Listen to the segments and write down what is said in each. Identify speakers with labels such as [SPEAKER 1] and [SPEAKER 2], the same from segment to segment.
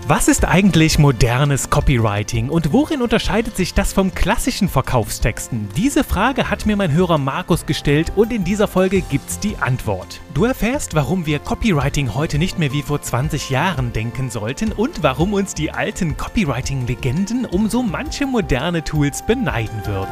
[SPEAKER 1] Was ist eigentlich modernes Copywriting und worin unterscheidet sich das vom klassischen Verkaufstexten? Diese Frage hat mir mein Hörer Markus gestellt und in dieser Folge gibt's die Antwort. Du erfährst, warum wir Copywriting heute nicht mehr wie vor 20 Jahren denken sollten und warum uns die alten Copywriting-Legenden um so manche moderne Tools beneiden würden.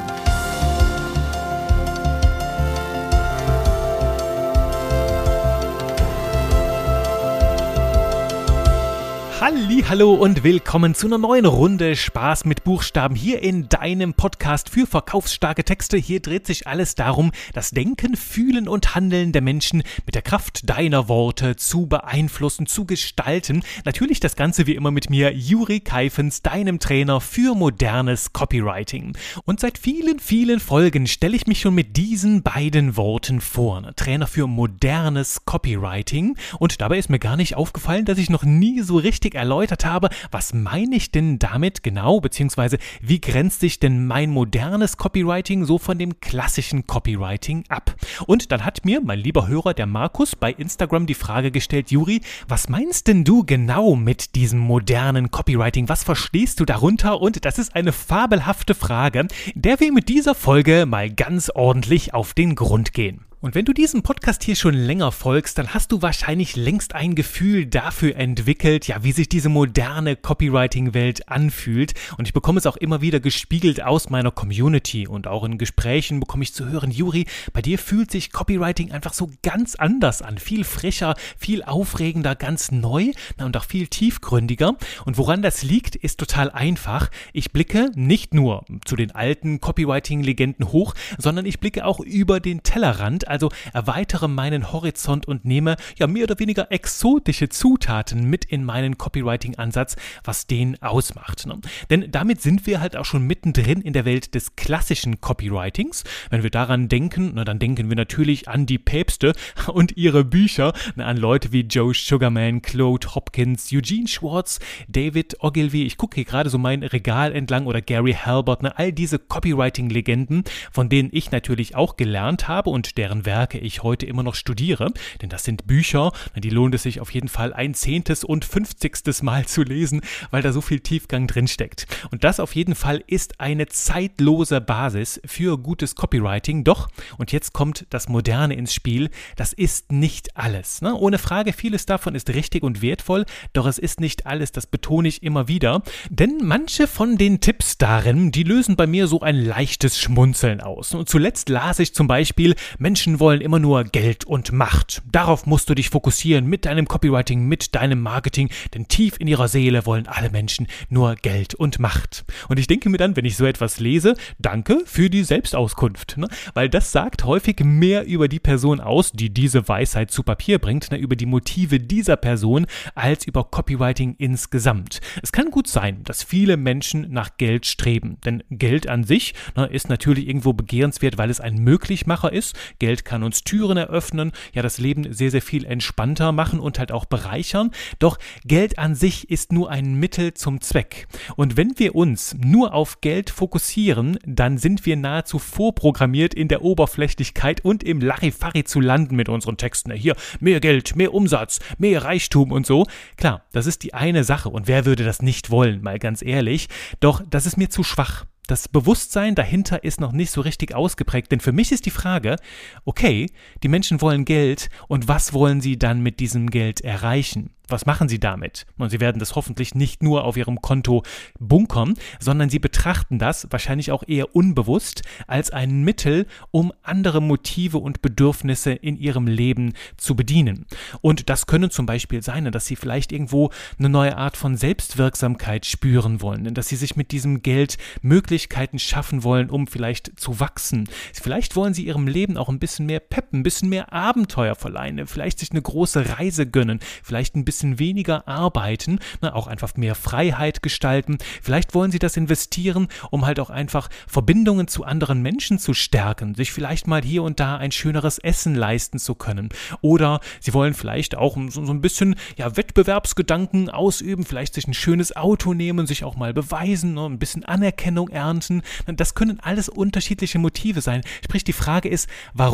[SPEAKER 1] Hallo und willkommen zu einer neuen Runde Spaß mit Buchstaben hier in deinem Podcast für verkaufsstarke Texte. Hier dreht sich alles darum, das Denken, Fühlen und Handeln der Menschen mit der Kraft deiner Worte zu beeinflussen, zu gestalten. Natürlich das Ganze wie immer mit mir, Juri Keifens, deinem Trainer für modernes Copywriting. Und seit vielen Folgen stelle ich mich schon mit diesen beiden Worten vor. Trainer für modernes Copywriting. Und dabei ist mir gar nicht aufgefallen, dass ich noch nie so richtig erläutert habe, was meine ich denn damit genau, beziehungsweise wie grenzt sich denn mein modernes Copywriting so von dem klassischen Copywriting ab? Und dann hat mir mein lieber Hörer, der Markus, bei Instagram die Frage gestellt, Juri, was meinst denn du genau mit diesem modernen Copywriting? Was verstehst du darunter? Und das ist eine fabelhafte Frage, der wir mit dieser Folge mal ganz ordentlich auf den Grund gehen. Und wenn du diesem Podcast hier schon länger folgst, dann hast du wahrscheinlich längst ein Gefühl dafür entwickelt, ja, wie sich diese moderne Copywriting-Welt anfühlt. Und ich bekomme es auch immer wieder gespiegelt aus meiner Community und auch in Gesprächen bekomme ich zu hören, Juri, bei dir fühlt sich Copywriting einfach so ganz anders an. Viel frischer, viel aufregender, ganz neu und auch viel tiefgründiger. Und woran das liegt, ist total einfach. Ich blicke nicht nur zu den alten Copywriting-Legenden hoch, sondern ich blicke auch über den Tellerrand, also erweitere meinen Horizont und nehme ja mehr oder weniger exotische Zutaten mit in meinen Copywriting-Ansatz, was den ausmacht. Ne? Denn damit sind wir halt auch schon mittendrin in der Welt des klassischen Copywritings. Wenn wir daran denken, dann denken wir natürlich an die Päpste und ihre Bücher, an Leute wie Joe Sugarman, Claude Hopkins, Eugene Schwartz, David Ogilvy, ich gucke hier gerade so mein Regal entlang, oder Gary Halbert, all diese Copywriting-Legenden, von denen ich natürlich auch gelernt habe und deren Werke ich heute immer noch studiere, denn das sind Bücher, die lohnt es sich auf jeden Fall 1/10 und 50. Mal zu lesen, weil da so viel Tiefgang drinsteckt. Und das auf jeden Fall ist eine zeitlose Basis für gutes Copywriting. Doch, und jetzt kommt das Moderne ins Spiel, das ist nicht alles. Ohne Frage, vieles davon ist richtig und wertvoll, doch es ist nicht alles, das betone ich immer wieder. Denn manche von den Tipps darin, die lösen bei mir so ein leichtes Schmunzeln aus. Und zuletzt las ich zum Beispiel, Menschen wollen immer nur Geld und Macht. Darauf musst du dich fokussieren mit deinem Copywriting, mit deinem Marketing, denn tief in ihrer Seele wollen alle Menschen nur Geld und Macht. Und ich denke mir dann, wenn ich so etwas lese, danke für die Selbstauskunft, weil das sagt häufig mehr über die Person aus, die diese Weisheit zu Papier bringt, über die Motive dieser Person, als über Copywriting insgesamt. Es kann gut sein, dass viele Menschen nach Geld streben, denn Geld an sich ist natürlich irgendwo begehrenswert, weil es ein Möglichmacher ist. Geld kann uns Türen eröffnen, ja, das Leben sehr viel entspannter machen und halt auch bereichern. Doch Geld an sich ist nur ein Mittel zum Zweck. Und wenn wir uns nur auf Geld fokussieren, dann sind wir nahezu vorprogrammiert, in der Oberflächlichkeit und im Larifari zu landen mit unseren Texten. Hier, mehr Geld, mehr Umsatz, mehr Reichtum und so. Klar, das ist die eine Sache. Und wer würde das nicht wollen, mal ganz ehrlich. Doch das ist mir zu schwach. Das Bewusstsein dahinter ist noch nicht so richtig ausgeprägt, denn für mich ist die Frage, okay, die Menschen wollen Geld und was wollen sie dann mit diesem Geld erreichen? Was machen sie damit? Und sie werden das hoffentlich nicht nur auf ihrem Konto bunkern, sondern sie betrachten das wahrscheinlich auch eher unbewusst als ein Mittel, um andere Motive und Bedürfnisse in ihrem Leben zu bedienen. Und das können zum Beispiel sein, dass sie vielleicht irgendwo eine neue Art von Selbstwirksamkeit spüren wollen, dass sie sich mit diesem Geld Möglichkeiten schaffen wollen, um vielleicht zu wachsen. Vielleicht wollen sie ihrem Leben auch ein bisschen mehr Pep, ein bisschen mehr Abenteuer verleihen, vielleicht sich eine große Reise gönnen, vielleicht ein bisschen weniger arbeiten, auch einfach mehr Freiheit gestalten. Vielleicht wollen sie das investieren, um halt auch einfach Verbindungen zu anderen Menschen zu stärken, sich vielleicht mal hier und da ein schöneres Essen leisten zu können. Oder sie wollen vielleicht auch so ein bisschen Wettbewerbsgedanken ausüben, vielleicht sich ein schönes Auto nehmen, sich auch mal beweisen, ein bisschen Anerkennung ernten. Das können alles unterschiedliche Motive sein. Sprich, die Frage ist, warum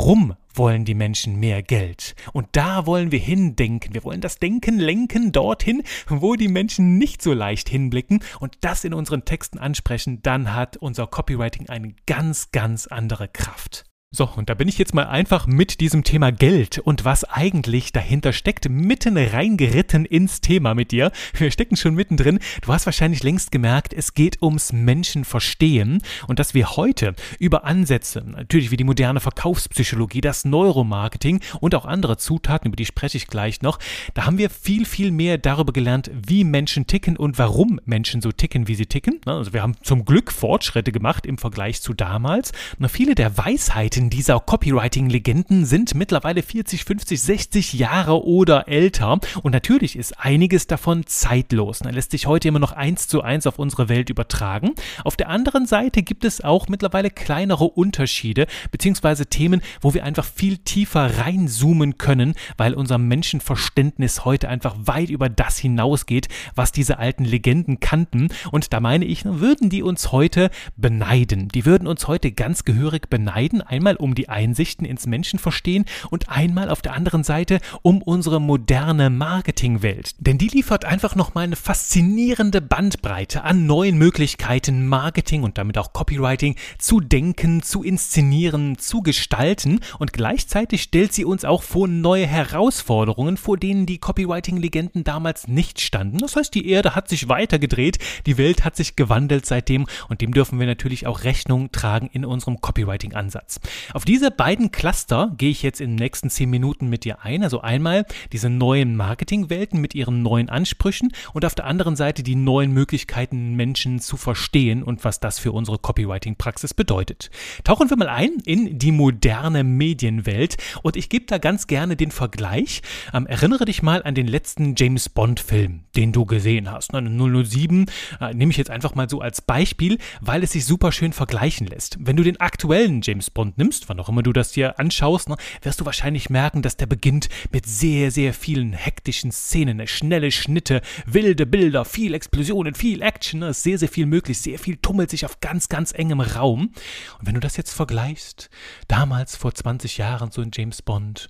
[SPEAKER 1] wollen die Menschen mehr Geld. Und da wollen wir hindenken. Wir wollen das Denken lenken dorthin, wo die Menschen nicht so leicht hinblicken und das in unseren Texten ansprechen. Dann hat unser Copywriting eine ganz, ganz andere Kraft. So, und da bin ich jetzt mal einfach mit diesem Thema Geld und was eigentlich dahinter steckt, mitten reingeritten ins Thema mit dir. Wir stecken schon mittendrin. Du hast wahrscheinlich längst gemerkt, es geht ums Menschenverstehen und dass wir heute über Ansätze, natürlich wie die moderne Verkaufspsychologie, das Neuromarketing und auch andere Zutaten, über die spreche ich gleich noch, da haben wir viel, viel mehr darüber gelernt, wie Menschen ticken und warum Menschen so ticken, wie sie ticken. Also wir haben zum Glück Fortschritte gemacht im Vergleich zu damals. Und viele der Weisheiten dieser Copywriting-Legenden sind mittlerweile 40, 50, 60 Jahre oder älter und natürlich ist einiges davon zeitlos. Da lässt sich heute immer noch 1:1 auf unsere Welt übertragen. Auf der anderen Seite gibt es auch mittlerweile kleinere Unterschiede beziehungsweise Themen, wo wir einfach viel tiefer reinzoomen können, weil unser Menschenverständnis heute einfach weit über das hinausgeht, was diese alten Legenden kannten. Und da meine ich, würden die uns heute beneiden. Die würden uns heute ganz gehörig beneiden, einmal um die Einsichten ins Menschenverstehen und einmal auf der anderen Seite um unsere moderne Marketingwelt. Denn die liefert einfach nochmal eine faszinierende Bandbreite an neuen Möglichkeiten, Marketing und damit auch Copywriting zu denken, zu inszenieren, zu gestalten und gleichzeitig stellt sie uns auch vor neue Herausforderungen, vor denen die Copywriting-Legenden damals nicht standen. Das heißt, die Erde hat sich weitergedreht, die Welt hat sich gewandelt seitdem und dem dürfen wir natürlich auch Rechnung tragen in unserem Copywriting-Ansatz. Auf diese beiden Cluster gehe ich jetzt in den nächsten 10 Minuten mit dir ein. Also einmal diese neuen Marketingwelten mit ihren neuen Ansprüchen und auf der anderen Seite die neuen Möglichkeiten, Menschen zu verstehen und was das für unsere Copywriting-Praxis bedeutet. Tauchen wir mal ein in die moderne Medienwelt und ich gebe da ganz gerne den Vergleich. Erinnere dich mal an den letzten James-Bond-Film, den du gesehen hast. 007 nehme ich jetzt einfach mal so als Beispiel, weil es sich super schön vergleichen lässt. Wenn du den aktuellen James Bond nimmst, wann auch immer du das dir anschaust, wirst du wahrscheinlich merken, dass der beginnt mit sehr, sehr vielen hektischen Szenen, schnelle Schnitte, wilde Bilder, viel Explosionen, viel Action, ist sehr, sehr viel möglich, sehr viel tummelt sich auf ganz, ganz engem Raum. Und wenn du das jetzt vergleichst, damals vor 20 Jahren so in James Bond,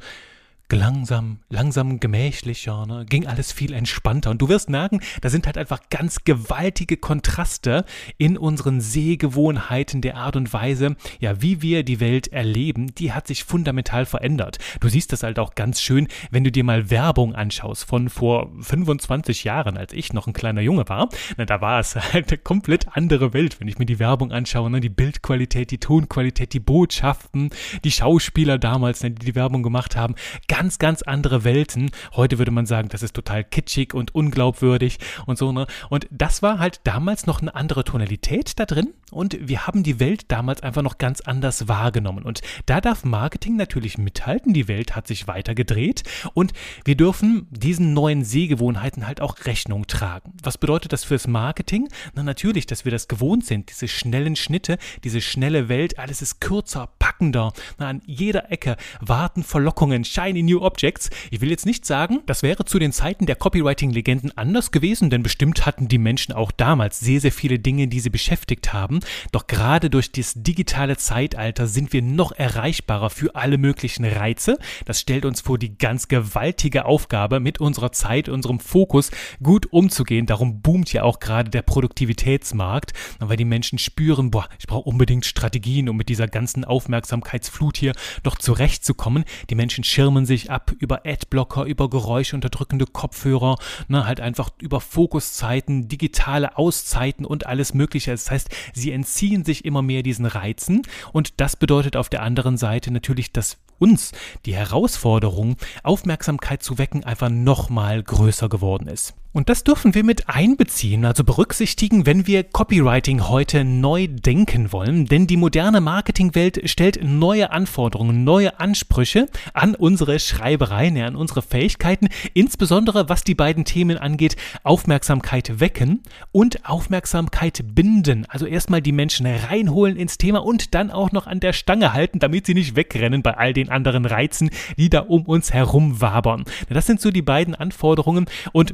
[SPEAKER 1] langsam gemächlicher, ging alles viel entspannter. Und du wirst merken, da sind halt einfach ganz gewaltige Kontraste in unseren Sehgewohnheiten, der Art und Weise, ja, wie wir die Welt erleben, die hat sich fundamental verändert. Du siehst das halt auch ganz schön, wenn du dir mal Werbung anschaust von vor 25 Jahren, als ich noch ein kleiner Junge war. Da war es halt eine komplett andere Welt, wenn ich mir die Werbung anschaue, die Bildqualität, die Tonqualität, die Botschaften, die Schauspieler damals, die die Werbung gemacht haben, ganz, ganz andere Welten. Heute würde man sagen, das ist total kitschig und unglaubwürdig und so, Und das war halt damals noch eine andere Tonalität da drin und wir haben die Welt damals einfach noch ganz anders wahrgenommen. Und da darf Marketing natürlich mithalten. Die Welt hat sich weiter gedreht und wir dürfen diesen neuen Sehgewohnheiten halt auch Rechnung tragen. Was bedeutet das fürs Marketing? Natürlich, dass wir das gewohnt sind, diese schnellen Schnitte, diese schnelle Welt, alles ist kürzer, packender. An jeder Ecke warten Verlockungen, shiny new objects. Ich will jetzt nicht sagen, das wäre zu den Zeiten der Copywriting-Legenden anders gewesen, denn bestimmt hatten die Menschen auch damals sehr, sehr viele Dinge, die sie beschäftigt haben. Doch gerade durch das digitale Zeitalter sind wir noch erreichbarer für alle möglichen Reize. Das stellt uns vor die ganz gewaltige Aufgabe, mit unserer Zeit, unserem Fokus gut umzugehen. Darum boomt ja auch gerade der Produktivitätsmarkt, weil die Menschen spüren, ich brauche unbedingt Strategien, um mit dieser ganzen Aufmerksamkeitsflut hier noch zurechtzukommen. Die Menschen schirmen sich ab über Adblocker, über geräuschunterdrückende Kopfhörer, halt einfach über Fokuszeiten, digitale Auszeiten und alles Mögliche. Das heißt, sie entziehen sich immer mehr diesen Reizen und das bedeutet auf der anderen Seite natürlich, dass uns die Herausforderung, Aufmerksamkeit zu wecken, einfach nochmal größer geworden ist. Und das dürfen wir mit einbeziehen, also berücksichtigen, wenn wir Copywriting heute neu denken wollen, denn die moderne Marketingwelt stellt neue Anforderungen, neue Ansprüche an unsere Schreibereien, an unsere Fähigkeiten, insbesondere was die beiden Themen angeht, Aufmerksamkeit wecken und Aufmerksamkeit binden, also erstmal die Menschen reinholen ins Thema und dann auch noch an der Stange halten, damit sie nicht wegrennen bei all den anderen Reizen, die da um uns herum wabern. Das sind so die beiden Anforderungen und darum gibt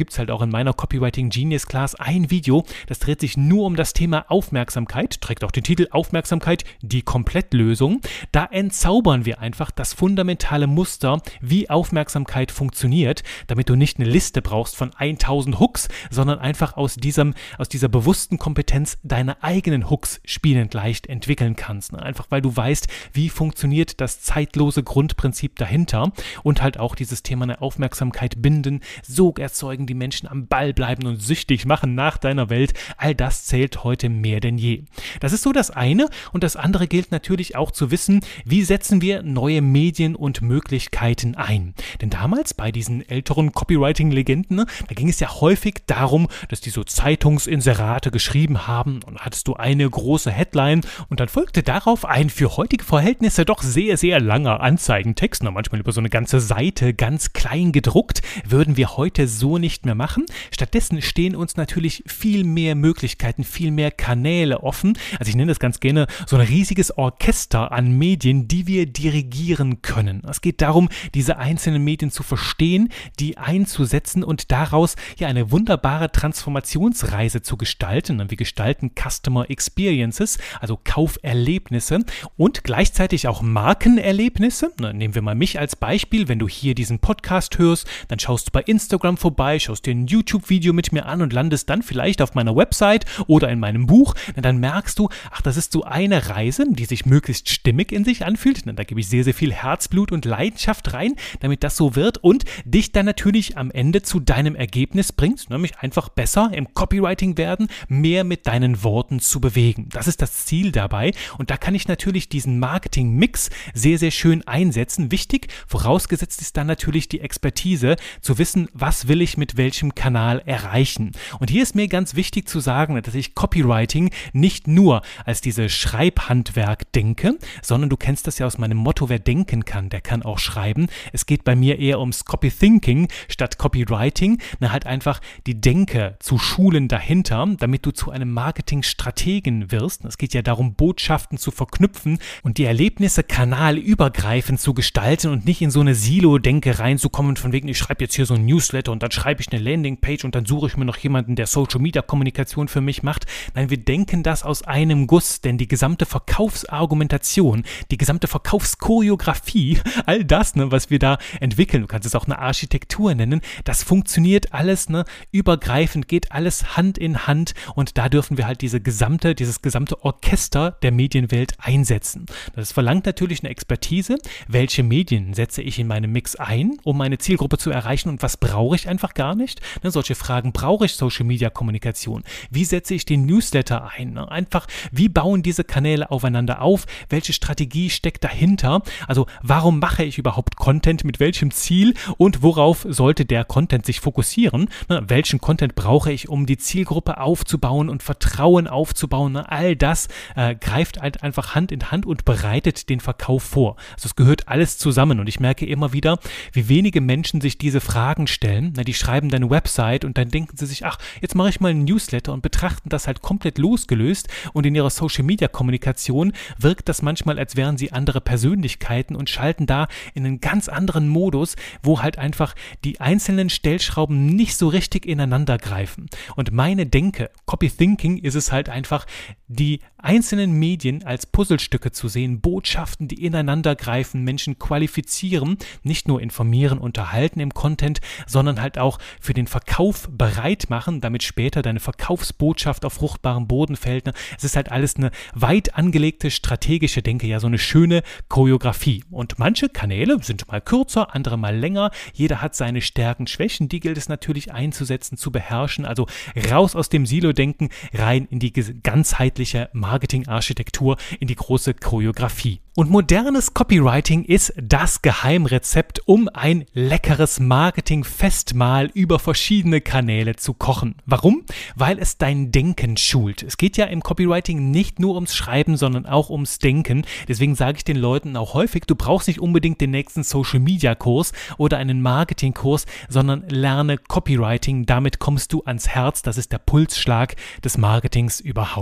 [SPEAKER 1] gibt es halt auch in meiner Copywriting Genius Class ein Video, das dreht sich nur um das Thema Aufmerksamkeit, trägt auch den Titel Aufmerksamkeit, die Komplettlösung. Da entzaubern wir einfach das fundamentale Muster, wie Aufmerksamkeit funktioniert, damit du nicht eine Liste brauchst von 1000 Hooks, sondern einfach aus dieser bewussten Kompetenz deine eigenen Hooks spielend leicht entwickeln kannst. Einfach weil du weißt, wie funktioniert das zeitlose Grundprinzip dahinter und halt auch dieses Thema eine Aufmerksamkeit binden, Sog erzeugen, die Menschen am Ball bleiben und süchtig machen nach deiner Welt. All das zählt heute mehr denn je. Das ist so das eine, und das andere gilt natürlich auch zu wissen, wie setzen wir neue Medien und Möglichkeiten ein. Denn damals bei diesen älteren Copywriting-Legenden, da ging es ja häufig darum, dass die so Zeitungsinserate geschrieben haben, und hattest du eine große Headline und dann folgte darauf ein für heutige Verhältnisse doch sehr, sehr langer Anzeigentext, manchmal über so eine ganze Seite ganz klein gedruckt, würden wir heute so nicht mehr machen. Stattdessen stehen uns natürlich viel mehr Möglichkeiten, viel mehr Kanäle offen. Also ich nenne das ganz gerne so ein riesiges Orchester an Medien, die wir dirigieren können. Es geht darum, diese einzelnen Medien zu verstehen, die einzusetzen und daraus ja eine wunderbare Transformationsreise zu gestalten. Wir gestalten Customer Experiences, also Kauferlebnisse und gleichzeitig auch Markenerlebnisse. Nehmen wir mal mich als Beispiel. Wenn du hier diesen Podcast hörst, dann schaust du bei Instagram vorbei, schaust dir ein YouTube-Video mit mir an und landest dann vielleicht auf meiner Website oder in meinem Buch. Dann merkst du, ach, das ist so eine Reise, die sich möglichst stimmig in sich anfühlt. Da gebe ich sehr, sehr viel Herzblut und Leidenschaft rein, damit das so wird und dich dann natürlich am Ende zu deinem Ergebnis bringt, nämlich einfach besser im Copywriting werden, mehr mit deinen Worten zu bewegen. Das ist das Ziel dabei, und da kann ich natürlich diesen Marketing-Mix sehr, sehr schön einsetzen. Wichtig, vorausgesetzt ist dann natürlich die Expertise, zu wissen, was will ich mit welchem Kanal erreichen. Und hier ist mir ganz wichtig zu sagen, dass ich Copywriting nicht nur als diese Schreibhandwerk denke, sondern du kennst das ja aus meinem Motto, wer denken kann, der kann auch schreiben. Es geht bei mir eher ums Copy-Thinking statt Copywriting, halt einfach die Denke zu schulen dahinter, damit du zu einem Marketingstrategen wirst. Es geht ja darum, Botschaften zu verknüpfen und die Erlebnisse kanalübergreifend zu gestalten und nicht in so eine Silo-Denke reinzukommen, von wegen, ich schreibe jetzt hier so ein Newsletter und dann schreibe ich eine Landingpage und dann suche ich mir noch jemanden, der Social-Media-Kommunikation für mich macht. Nein, wir denken das aus einem Guss, denn die gesamte Verkaufsargumentation, die gesamte Verkaufschoreografie, all das, was wir da entwickeln, du kannst es auch eine Architektur nennen, das funktioniert alles übergreifend, geht alles Hand in Hand, und da dürfen wir halt dieses gesamte Orchester der Medienwelt einsetzen. Das verlangt natürlich eine Expertise. Welche Medien setze ich in meinem Mix ein, um meine Zielgruppe zu erreichen, und was brauche ich einfach gar nicht? Solche Fragen: brauche ich Social-Media-Kommunikation? Wie setze ich den Newsletter ein? Einfach, wie bauen diese Kanäle aufeinander auf? Welche Strategie steckt dahinter? Also, warum mache ich überhaupt Content? Mit welchem Ziel? Und worauf sollte der Content sich fokussieren? Welchen Content brauche ich, um die Zielgruppe aufzubauen und Vertrauen aufzubauen? All das greift halt einfach Hand in Hand und bereitet den Verkauf vor. Also es gehört alles zusammen, und ich merke immer wieder, wie wenige Menschen sich diese Fragen stellen. Die schreiben dann eine Website und dann denken sie sich, ach, jetzt mache ich mal einen Newsletter, und betrachten das halt komplett losgelöst, und in ihrer Social-Media-Kommunikation wirkt das manchmal, als wären sie andere Persönlichkeiten, und schalten da in einen ganz anderen Modus, wo halt einfach die einzelnen Stellschrauben nicht so richtig ineinander greifen. Und meine Denke, Copy-Thinking, ist es halt einfach, die einzelnen Medien als Puzzlestücke zu sehen, Botschaften, die ineinander greifen, Menschen qualifizieren, nicht nur informieren, unterhalten im Content, sondern halt auch für den Verkauf bereit machen, damit später deine Verkaufsbotschaft auf fruchtbarem Boden fällt. Es ist halt alles eine weit angelegte strategische Denke, ja, so eine schöne Choreografie. Und manche Kanäle sind mal kürzer, andere mal länger. Jeder hat seine Stärken, Schwächen, die gilt es natürlich einzusetzen, zu beherrschen. Also raus aus dem Silo-Denken, rein in die ganzheitliche Marketing-Architektur, in die große Choreografie. Und modernes Copywriting ist das Geheimrezept, um ein leckeres Marketing-Festmahl über verschiedene Kanäle zu kochen. Warum? Weil es dein Denken schult. Es geht ja im Copywriting nicht nur ums Schreiben, sondern auch ums Denken. Deswegen sage ich den Leuten auch häufig, du brauchst nicht unbedingt den nächsten Social-Media-Kurs oder einen Marketing-Kurs, sondern lerne Copywriting. Damit kommst du ans Herz. Das ist der Pulsschlag des Marketings überhaupt.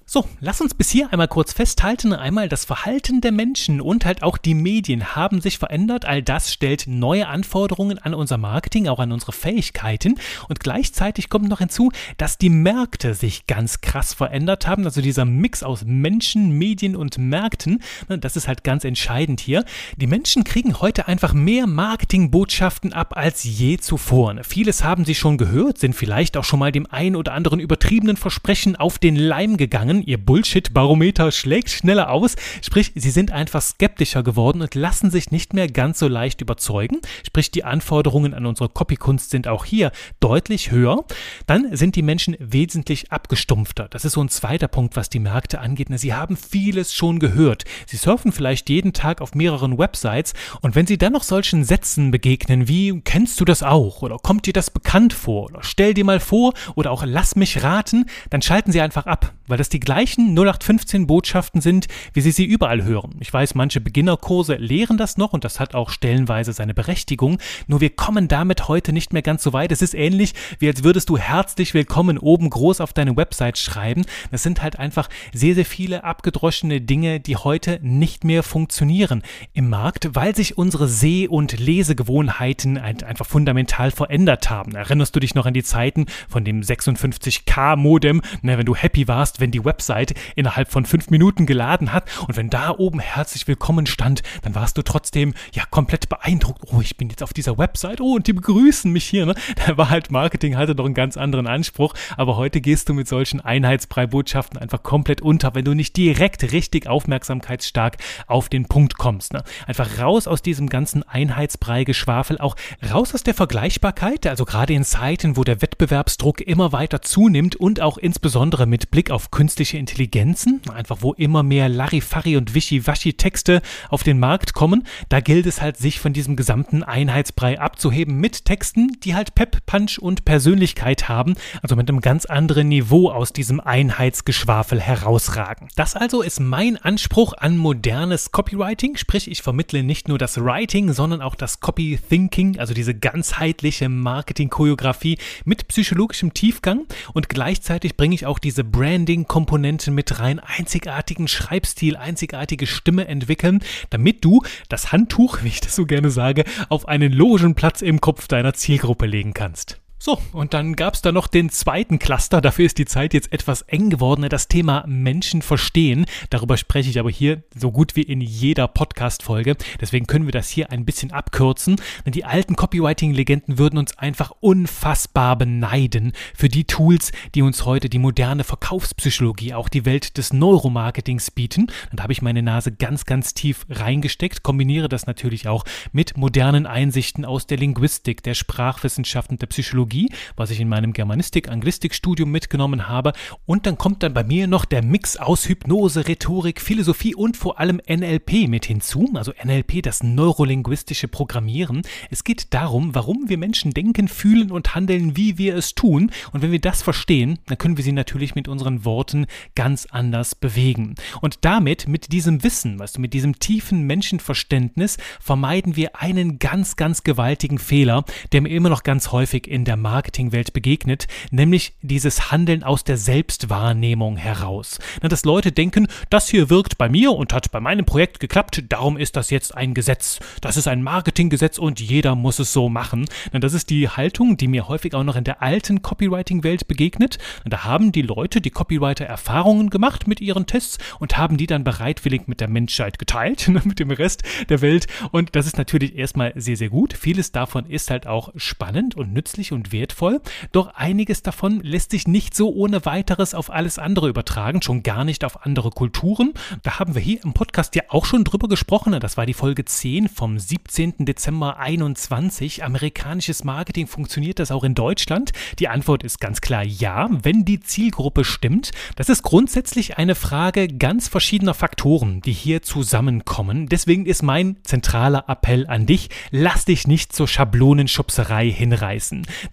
[SPEAKER 1] So, lass uns bis hier einmal kurz festhalten. Einmal das Verhalten der Menschen und halt auch die Medien haben sich verändert. All das stellt neue Anforderungen an unser Marketing, auch an unsere Fähigkeiten. Und gleichzeitig kommt noch hinzu, dass die Märkte sich ganz krass verändert haben. Also dieser Mix aus Menschen, Medien und Märkten, das ist halt ganz entscheidend hier. Die Menschen kriegen heute einfach mehr Marketingbotschaften ab als je zuvor. Vieles haben sie schon gehört, sind vielleicht auch schon mal dem ein oder anderen übertriebenen Versprechen auf den Leim gegangen. Ihr Bullshit-Barometer schlägt schneller aus, sprich, sie sind einfach skeptischer geworden und lassen sich nicht mehr ganz so leicht überzeugen, sprich, die Anforderungen an unsere Copykunst sind auch hier deutlich höher. Dann sind die Menschen wesentlich abgestumpfter. Das ist so ein zweiter Punkt, was die Märkte angeht. Sie haben vieles schon gehört. Sie surfen vielleicht jeden Tag auf mehreren Websites und wenn sie dann noch solchen Sätzen begegnen wie, kennst du das auch? Oder kommt dir das bekannt vor? Oder stell dir mal vor oder auch lass mich raten, dann schalten sie einfach ab, weil das die gleichen 0815 Botschaften sind, wie sie überall hören. Ich weiß, manche Beginnerkurse lehren das noch und das hat auch stellenweise seine Berechtigung, nur wir kommen damit heute nicht mehr ganz so weit. Es ist ähnlich, wie als würdest du herzlich willkommen oben groß auf deine Website schreiben. Das sind halt einfach sehr, sehr viele abgedroschene Dinge, die heute nicht mehr funktionieren im Markt, weil sich unsere Seh- und Lesegewohnheiten einfach fundamental verändert haben. Erinnerst du dich noch an die Zeiten von dem 56K-Modem, wenn du happy warst, wenn die Website innerhalb von 5 Minuten geladen hat und wenn da oben herzlich willkommen stand, dann warst du trotzdem komplett beeindruckt. Oh, ich bin jetzt auf dieser Website, und die begrüßen mich hier. Da war halt Marketing, hatte doch einen ganz anderen Anspruch, aber heute gehst du mit solchen Einheitsbrei-Botschaften einfach komplett unter, wenn du nicht direkt richtig aufmerksamkeitsstark auf den Punkt kommst. Einfach raus aus diesem ganzen Einheitsbrei-Geschwafel, auch raus aus der Vergleichbarkeit, also gerade in Zeiten, wo der Wettbewerbsdruck immer weiter zunimmt und auch insbesondere mit Blick auf künstliche Intelligenzen, einfach wo immer mehr Larifari und Wischiwaschi-Texte auf den Markt kommen, da gilt es halt, sich von diesem gesamten Einheitsbrei abzuheben mit Texten, die halt Pep, Punch und Persönlichkeit haben, also mit einem ganz anderen Niveau aus diesem Einheitsgeschwafel herausragen. Das also ist mein Anspruch an modernes Copywriting, sprich, ich vermittle nicht nur das Writing, sondern auch das Copy-Thinking, also diese ganzheitliche Marketing-Choreografie mit psychologischem Tiefgang und gleichzeitig bringe ich auch diese Branding-Komponenten mit rein, einzigartigen Schreibstil, einzigartige Stimme entwickeln, damit du das Handtuch, wie ich das so gerne sage, auf einen Logenplatz im Kopf deiner Zielgruppe legen kannst. So, und dann gab es da noch den zweiten Cluster, dafür ist die Zeit jetzt etwas eng geworden, das Thema Menschen verstehen. Darüber spreche ich aber hier so gut wie in jeder Podcast-Folge, deswegen können wir das hier ein bisschen abkürzen, denn die alten Copywriting-Legenden würden uns einfach unfassbar beneiden für die Tools, die uns heute die moderne Verkaufspsychologie, auch die Welt des Neuromarketings bieten. Und da habe ich meine Nase ganz, ganz tief reingesteckt, kombiniere das natürlich auch mit modernen Einsichten aus der Linguistik, der Sprachwissenschaften, der Psychologie, was ich in meinem Germanistik-Anglistik-Studium mitgenommen habe. Und dann kommt dann bei mir noch der Mix aus Hypnose, Rhetorik, Philosophie und vor allem NLP mit hinzu. Also NLP, das neurolinguistische Programmieren. Es geht darum, warum wir Menschen denken, fühlen und handeln, wie wir es tun. Und wenn wir das verstehen, dann können wir sie natürlich mit unseren Worten ganz anders bewegen. Und damit, mit diesem Wissen, mit diesem tiefen Menschenverständnis, vermeiden wir einen ganz, ganz gewaltigen Fehler, der mir immer noch ganz häufig in der Marketingwelt begegnet, nämlich dieses Handeln aus der Selbstwahrnehmung heraus. Dass Leute denken, das hier wirkt bei mir und hat bei meinem Projekt geklappt, darum ist das jetzt ein Gesetz. Das ist ein Marketinggesetz und jeder muss es so machen. Das ist die Haltung, die mir häufig auch noch in der alten Copywriting-Welt begegnet. Da haben die Leute, die Copywriter, Erfahrungen gemacht mit ihren Tests und haben die dann bereitwillig mit der Menschheit geteilt, mit dem Rest der Welt. Und das ist natürlich erstmal sehr, sehr gut. Vieles davon ist halt auch spannend und nützlich und wertvoll, doch einiges davon lässt sich nicht so ohne weiteres auf alles andere übertragen, schon gar nicht auf andere Kulturen. Da haben wir hier im Podcast ja auch schon drüber gesprochen, das war die Folge 10 vom 17. Dezember 21. Amerikanisches Marketing, funktioniert das auch in Deutschland? Die Antwort ist ganz klar ja, wenn die Zielgruppe stimmt. Das ist grundsätzlich eine Frage ganz verschiedener Faktoren, die hier zusammenkommen. Deswegen ist mein zentraler Appell an dich, lass dich nicht zur Schablonenschubserei hinreißen. Denn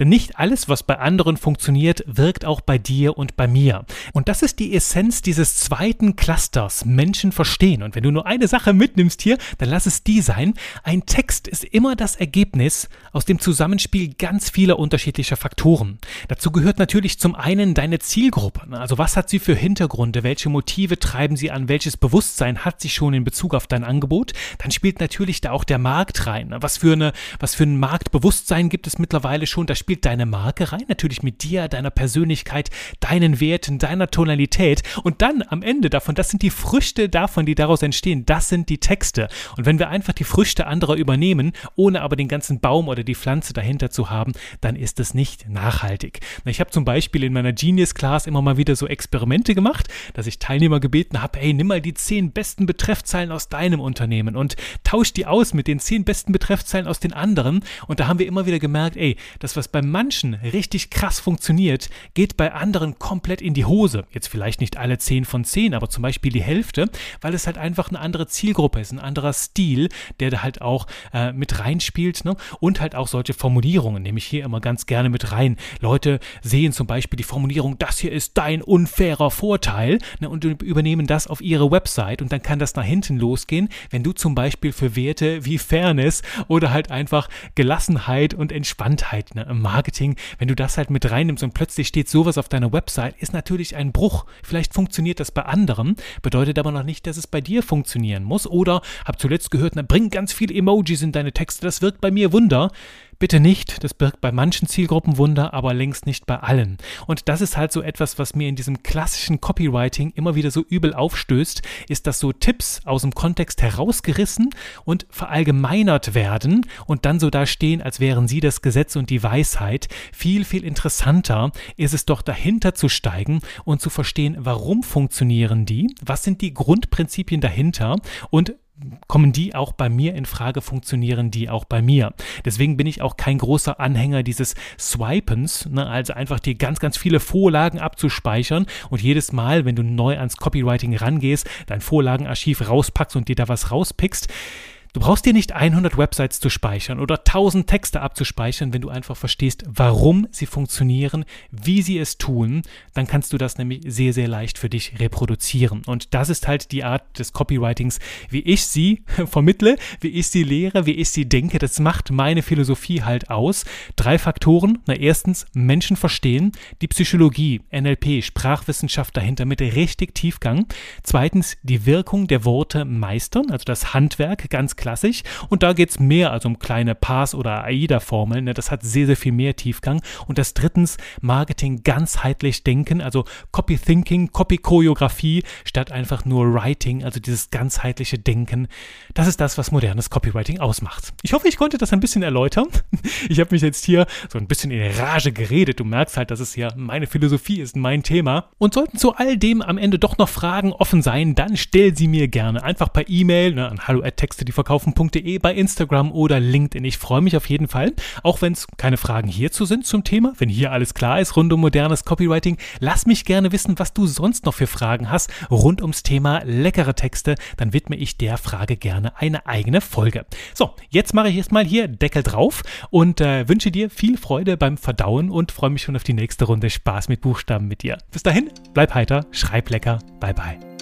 [SPEAKER 1] nicht alles, was bei anderen funktioniert, wirkt auch bei dir und bei mir. Und das ist die Essenz dieses zweiten Clusters, Menschen verstehen. Und wenn du nur eine Sache mitnimmst hier, dann lass es die sein. Ein Text ist immer das Ergebnis aus dem Zusammenspiel ganz vieler unterschiedlicher Faktoren. Dazu gehört natürlich zum einen deine Zielgruppe. Also was hat sie für Hintergründe, welche Motive treiben sie an, welches Bewusstsein hat sie schon in Bezug auf dein Angebot? Dann spielt natürlich da auch der Markt rein. Was für ein Marktbewusstsein gibt es mittlerweile schon? Da spielt deine Marke rein, natürlich mit dir, deiner Persönlichkeit, deinen Werten, deiner Tonalität. Und dann am Ende davon, das sind die Früchte davon, die daraus entstehen, das sind die Texte. Und wenn wir einfach die Früchte anderer übernehmen, ohne aber den ganzen Baum oder die Pflanze dahinter zu haben, dann ist es nicht nachhaltig. Ich habe zum Beispiel in meiner Genius Class immer mal wieder so Experimente gemacht, dass ich Teilnehmer gebeten habe, hey, nimm mal die 10 besten Betreffzeilen aus deinem Unternehmen und tausch die aus mit den 10 besten Betreffzeilen aus den anderen. Und da haben wir immer wieder gemerkt, das, was bei manchen richtig krass funktioniert, geht bei anderen komplett in die Hose. Jetzt vielleicht nicht alle 10 von 10, aber zum Beispiel die Hälfte, weil es halt einfach eine andere Zielgruppe ist, ein anderer Stil, der da halt auch mit reinspielt, ne? Und halt auch solche Formulierungen nehme ich hier immer ganz gerne mit rein. Leute sehen zum Beispiel die Formulierung, das hier ist dein unfairer Vorteil, ne? Und übernehmen das auf ihre Website und dann kann das nach hinten losgehen, wenn du zum Beispiel für Werte wie Fairness oder halt einfach Gelassenheit und Entspanntheit, ne, im Marketing, wenn du das halt mit reinnimmst und plötzlich steht sowas auf deiner Website, ist natürlich ein Bruch. Vielleicht funktioniert das bei anderen, bedeutet aber noch nicht, dass es bei dir funktionieren muss. Oder, hab zuletzt gehört, bring ganz viele Emojis in deine Texte, das wirkt bei mir Wunder. Bitte nicht, das birgt bei manchen Zielgruppen Wunder, aber längst nicht bei allen. Und das ist halt so etwas, was mir in diesem klassischen Copywriting immer wieder so übel aufstößt, ist, dass so Tipps aus dem Kontext herausgerissen und verallgemeinert werden und dann so da stehen, als wären sie das Gesetz und die Weisheit. Viel, viel interessanter ist es doch, dahinter zu steigen und zu verstehen, warum funktionieren die, was sind die Grundprinzipien dahinter und kommen die auch bei mir in Frage, funktionieren die auch bei mir. Deswegen bin ich auch kein großer Anhänger dieses Swipens, ne? Also einfach dir ganz, ganz viele Vorlagen abzuspeichern und jedes Mal, wenn du neu ans Copywriting rangehst, dein Vorlagenarchiv rauspackst und dir da was rauspickst. Du brauchst dir nicht 100 Websites zu speichern oder 1000 Texte abzuspeichern, wenn du einfach verstehst, warum sie funktionieren, wie sie es tun, dann kannst du das nämlich sehr, sehr leicht für dich reproduzieren. Und das ist halt die Art des Copywritings, wie ich sie vermittle, wie ich sie lehre, wie ich sie denke. Das macht meine Philosophie halt aus. 3 Faktoren. Erstens, Menschen verstehen, die Psychologie, NLP, Sprachwissenschaft dahinter mit richtig Tiefgang. Zweitens, die Wirkung der Worte meistern, also das Handwerk, ganz klassisch. Und da geht es mehr als um kleine Pass- oder AIDA-Formeln. Ne? Das hat sehr, sehr viel mehr Tiefgang. Und das drittens, Marketing ganzheitlich denken, also Copy-Thinking, Copy-Choreografie statt einfach nur Writing, also dieses ganzheitliche Denken. Das ist das, was modernes Copywriting ausmacht. Ich hoffe, ich konnte das ein bisschen erläutern. Ich habe mich jetzt hier so ein bisschen in Rage geredet. Du merkst halt, dass es hier meine Philosophie ist, mein Thema. Und sollten zu all dem am Ende doch noch Fragen offen sein, dann stell sie mir gerne einfach per E-Mail an hallo@textedieverkaufen.de, bei Instagram oder LinkedIn. Ich freue mich auf jeden Fall, auch wenn es keine Fragen hierzu sind zum Thema. Wenn hier alles klar ist rund um modernes Copywriting, lass mich gerne wissen, was du sonst noch für Fragen hast rund ums Thema leckere Texte. Dann widme ich der Frage gerne eine eigene Folge. So, jetzt mache ich erstmal hier Deckel drauf und wünsche dir viel Freude beim Verdauen und freue mich schon auf die nächste Runde Spaß mit Buchstaben mit dir. Bis dahin, bleib heiter, schreib lecker, bye bye.